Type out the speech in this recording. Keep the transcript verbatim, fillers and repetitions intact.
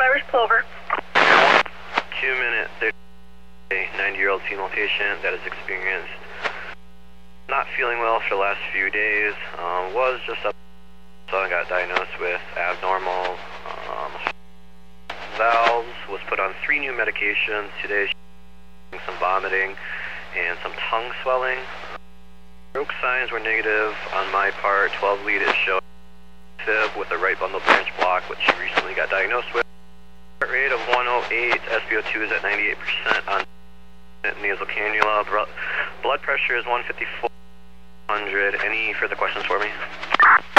Irish Plover. Two minute, thirty, ninety-year-old female patient that has experienced not feeling well for the last few days. Um, was just up, so I got diagnosed with abnormal um, valves. Was put on three new medications today. She's some vomiting and some tongue swelling. Stroke signs were negative on my part. twelve lead is showing fib with the right bundle branch block, which she recently got diagnosed with. Heart rate of one oh eight, S p O two is at ninety-eight percent on nasal cannula. Blood pressure is one fifty-four hundred. Any further questions for me?